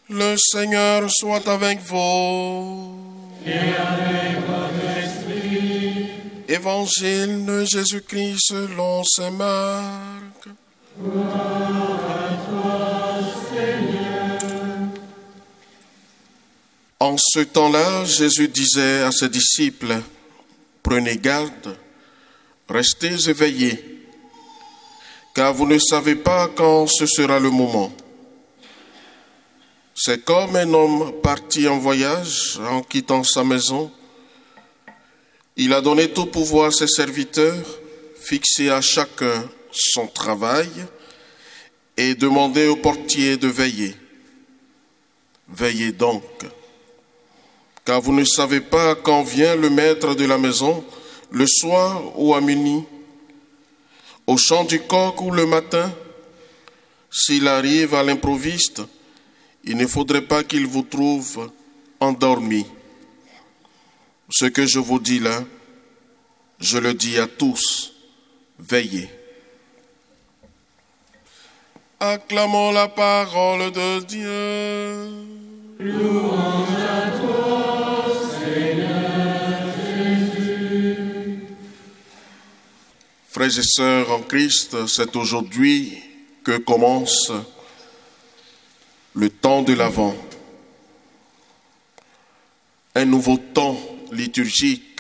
Le Seigneur soit avec vous. Et avec votre esprit. Évangile de Jésus-Christ selon saint Marc. Gloire à toi, Seigneur. En ce temps-là, Jésus disait à ses disciples, « Prenez garde, restez éveillés, car vous ne savez pas quand ce sera le moment. » C'est comme un homme parti en voyage, en quittant sa maison. Il a donné tout pouvoir à ses serviteurs, fixé à chacun son travail et demandé au portier de veiller. Veillez donc, car vous ne savez pas quand vient le maître de la maison, le soir ou à minuit, au chant du coq ou le matin. S'il arrive à l'improviste, il ne faudrait pas qu'il vous trouve endormi. Ce que je vous dis là, je le dis à tous, veillez. Acclamons la parole de Dieu. Louange à toi, Seigneur Jésus. Frères et sœurs en Christ, c'est aujourd'hui que commence le temps de l'Avent. Un nouveau temps liturgique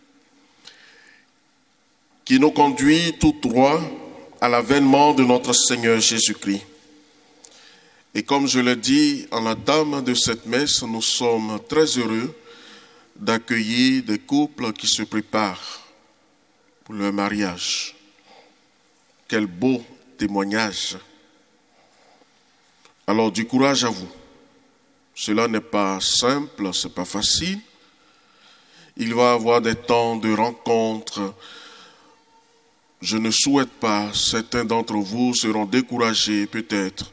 qui nous conduit tout droit à l'avènement de notre Seigneur Jésus-Christ. Et comme je l'ai dit en l'entame de cette messe, nous sommes très heureux d'accueillir des couples qui se préparent pour leur mariage. Quel beau témoignage! Alors du courage à vous. Cela n'est pas simple, c'est pas facile. Il va y avoir des temps de rencontres. Je ne souhaite pas, certains d'entre vous seront découragés peut-être.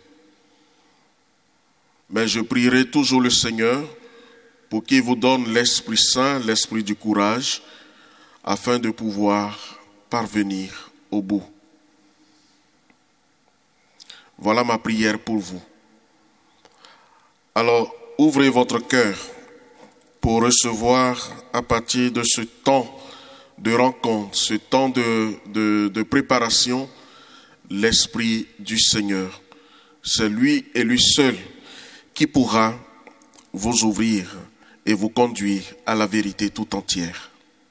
Mais je prierai toujours le Seigneur pour qu'il vous donne l'Esprit Saint, l'Esprit du courage, afin de pouvoir parvenir au bout. Voilà ma prière pour vous. Alors, ouvrez votre cœur pour recevoir à partir de ce temps de rencontre, ce temps de préparation, l'Esprit du Seigneur. C'est lui et lui seul qui pourra vous ouvrir et vous conduire à la vérité tout entière.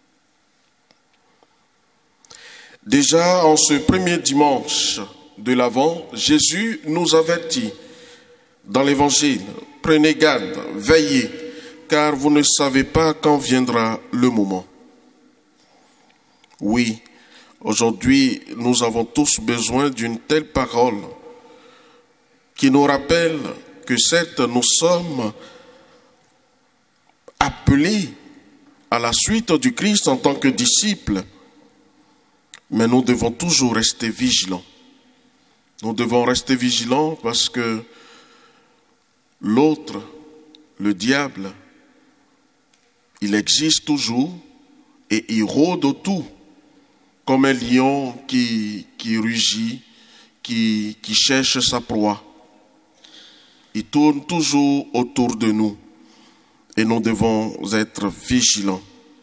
Déjà, en ce premier dimanche de l'Avent, Jésus nous avertit dans l'Évangile, « Prenez garde, veillez, car vous ne savez pas quand viendra le moment. » Oui, aujourd'hui, nous avons tous besoin d'une telle parole qui nous rappelle que certes, nous sommes appelés à la suite du Christ en tant que disciples, mais nous devons toujours rester vigilants. Nous devons rester vigilants parce que l'autre, le diable, il existe toujours et il rôde autour comme un lion qui rugit, qui cherche sa proie. Il tourne toujours autour de nous et nous devons être vigilants.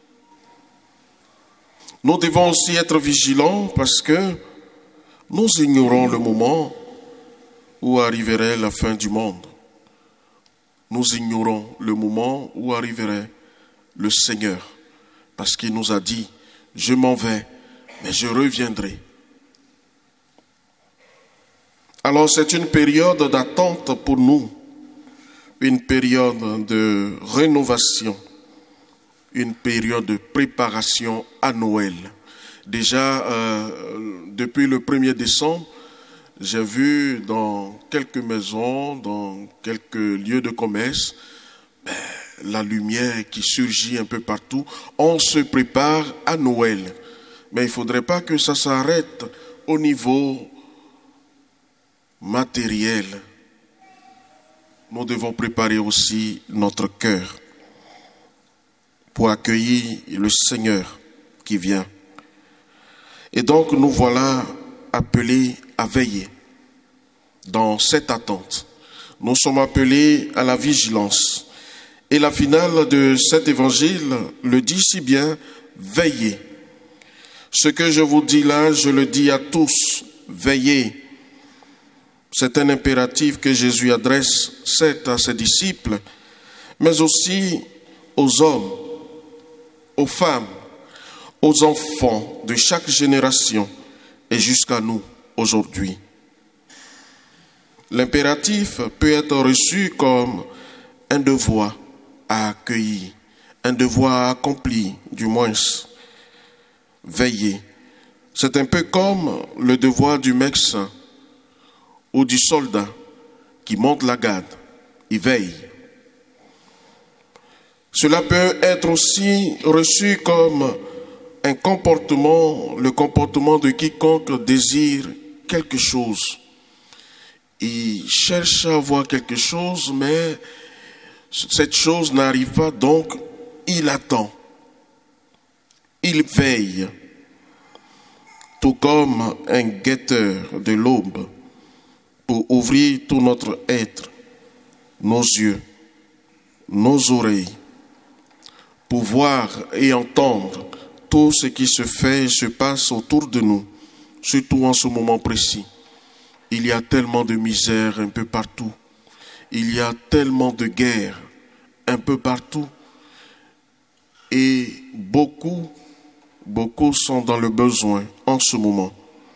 Nous devons aussi être vigilants parce que nous ignorons le moment où arriverait la fin du monde. Nous ignorons le moment où arriverait le Seigneur parce qu'il nous a dit « Je m'en vais, mais je reviendrai ». Alors c'est une période d'attente pour nous, une période de rénovation, une période de préparation à Noël. Déjà, depuis le 1er décembre, j'ai vu dans quelques maisons, dans quelques lieux de commerce, la lumière qui surgit un peu partout. On se prépare à Noël. Mais il ne faudrait pas que ça s'arrête au niveau matériel. Nous devons préparer aussi notre cœur pour accueillir le Seigneur qui vient. Et donc nous voilà appelés à veiller dans cette attente. nous sommes appelés à la vigilance. Et la finale de cet évangile le dit si bien, veillez. Ce que je vous dis là, je le dis à tous, veillez. C'est un impératif que Jésus adresse, certes à ses disciples, mais aussi aux hommes, aux femmes, aux enfants de chaque génération et jusqu'à nous aujourd'hui. L'impératif peut être reçu comme un devoir à accueillir, un devoir à accomplir, du moins, veiller. C'est un peu comme le devoir du médecin ou du soldat qui monte la garde, il veille. Cela peut être aussi reçu comme un comportement, le comportement de quiconque désire quelque chose. Il cherche à avoir quelque chose, mais cette chose n'arrive pas, donc il attend. Il veille, tout comme un guetteur de l'aube, pour ouvrir tout notre être, nos yeux, nos oreilles, pour voir et entendre tout ce qui se fait et se passe autour de nous, surtout en ce moment précis. Il y a tellement de misère un peu partout. Il y a tellement de guerres un peu partout. Et beaucoup sont dans le besoin en ce moment.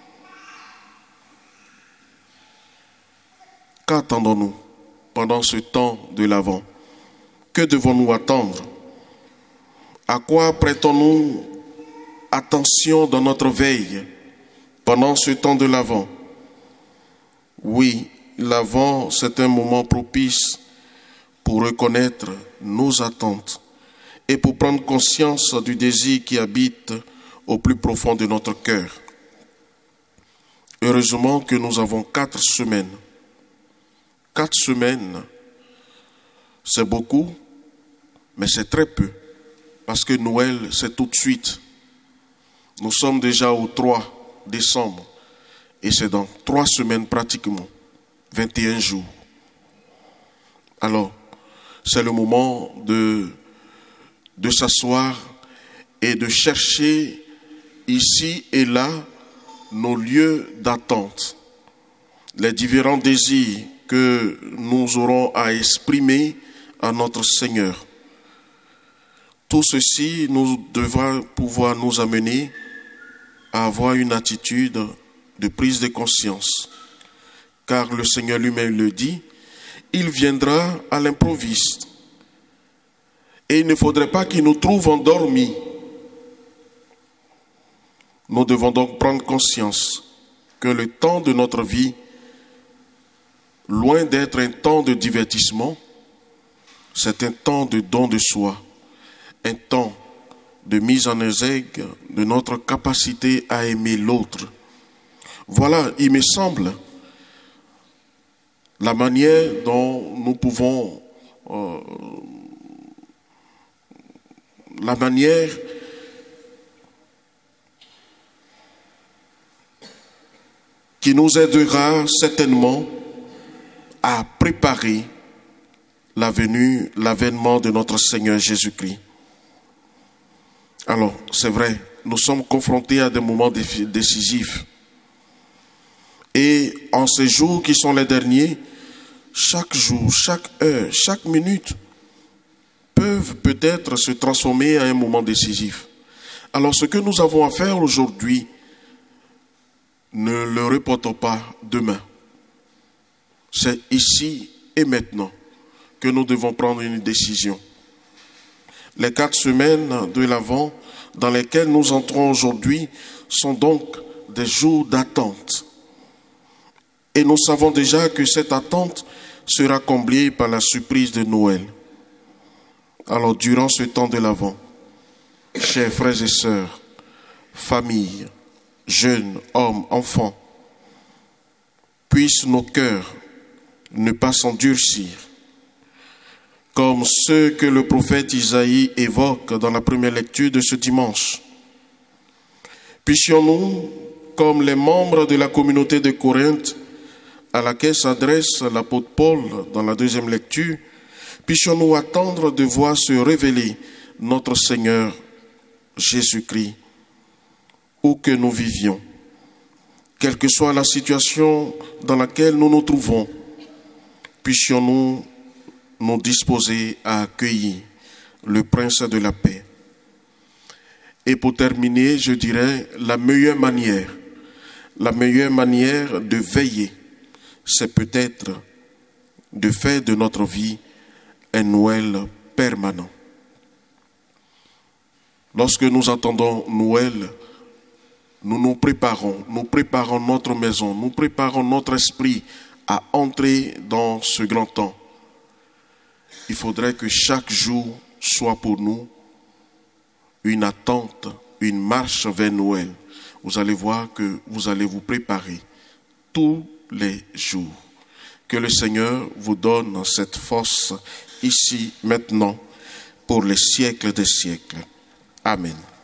Qu'attendons-nous pendant ce temps de l'Avent? Que devons-nous attendre? À quoi prêtons-nous attention dans notre veille pendant ce temps de l'Avent? Oui, l'Avent, c'est un moment propice pour reconnaître nos attentes et pour prendre conscience du désir qui habite au plus profond de notre cœur. Heureusement que nous avons 4 semaines. 4 semaines, c'est beaucoup, mais c'est très peu. Parce que Noël, c'est tout de suite. Nous sommes déjà au 3 décembre. Et c'est dans 3 semaines pratiquement. 21 jours. Alors, c'est le moment de s'asseoir et de chercher ici et là nos lieux d'attente. Les différents désirs que nous aurons à exprimer à notre Seigneur. Tout ceci nous devra pouvoir nous amener à avoir une attitude de prise de conscience. Car le Seigneur lui-même le dit, il viendra à l'improviste. Et il ne faudrait pas qu'il nous trouve endormis. Nous devons donc prendre conscience que le temps de notre vie, loin d'être un temps de divertissement, c'est un temps de don de soi, un temps de mise en exergue de notre capacité à aimer l'autre. Voilà, il me semble, la manière dont nous pouvons, la manière qui nous aidera certainement à préparer l'avènement de notre Seigneur Jésus-Christ. Alors, c'est vrai, nous sommes confrontés à des moments décisifs. Et en ces jours qui sont les derniers, chaque jour, chaque heure, chaque minute peuvent peut-être se transformer à un moment décisif. Alors, ce que nous avons à faire aujourd'hui, ne le reportons pas demain. C'est ici et maintenant que nous devons prendre une décision. Les 4 semaines de l'Avent dans lesquelles nous entrons aujourd'hui sont donc des jours d'attente. Et nous savons déjà que cette attente sera comblée par la surprise de Noël. Alors, durant ce temps de l'Avent, chers frères et sœurs, familles, jeunes, hommes, enfants, puissent nos cœurs ne pas s'endurcir, comme ceux que le prophète Isaïe évoque dans la première lecture de ce dimanche. Puissions-nous, comme les membres de la communauté de Corinthe, à laquelle s'adresse l'apôtre Paul dans la deuxième lecture, puissions-nous attendre de voir se révéler notre Seigneur Jésus-Christ, où que nous vivions, quelle que soit la situation dans laquelle nous nous trouvons, puissions-nous nous disposer à accueillir le Prince de la paix. Et pour terminer, je dirais, la meilleure manière de veiller, c'est peut-être de faire de notre vie un Noël permanent. Lorsque nous attendons Noël, nous préparons notre maison, nous préparons notre esprit à entrer dans ce grand temps. Il faudrait que chaque jour soit pour nous une attente, une marche vers Noël. Vous allez voir que vous allez vous préparer tous les jours. Que le Seigneur vous donne cette force ici, maintenant, pour les siècles des siècles. Amen.